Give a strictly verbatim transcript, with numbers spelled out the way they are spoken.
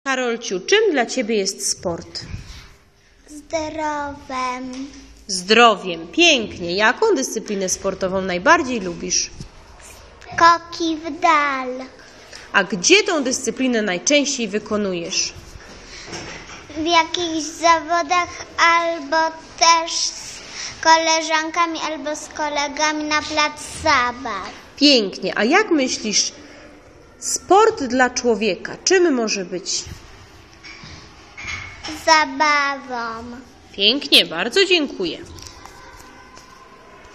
Karolciu, czym dla Ciebie jest sport? Zdrowem. Zdrowiem. Pięknie. Jaką dyscyplinę sportową najbardziej lubisz? Skoki w dal. A gdzie tą dyscyplinę najczęściej wykonujesz? W jakichś zawodach albo też z koleżankami albo z kolegami na plac zabaw. Pięknie. A jak myślisz, sport dla człowieka czym może być? Zabawą. Pięknie. Bardzo dziękuję.